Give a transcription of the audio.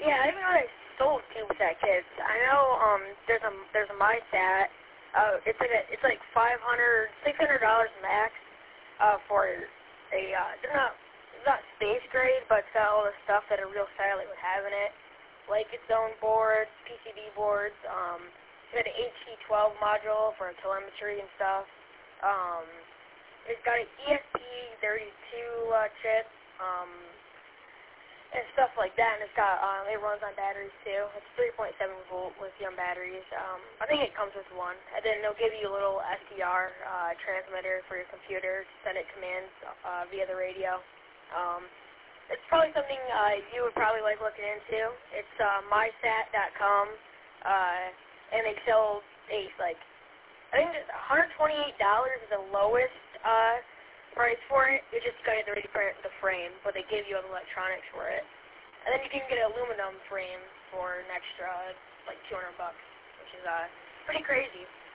Yeah, I didn't know they sold CubeSat kits. I know there's a MySat. It's like $600 max for a it's not space grade, but it's got all the stuff that a real satellite would have in it, like its own boards, PCB boards. It's got an HT12 module for telemetry and stuff. It's got an ESP32 chip. And stuff like that, and it's got, it runs on batteries too. It's 3.7 volt lithium batteries. I think it comes with one. And then they'll give you a little SDR transmitter for your computer to send it commands via the radio. It's probably something you would probably like looking into. It's mysat.com, and they sell I think $128 is the lowest price for it. You just got to ready for the frame, but they give you all the electronics for it. And then you can get an aluminum frame for an extra, like $200, which is pretty crazy.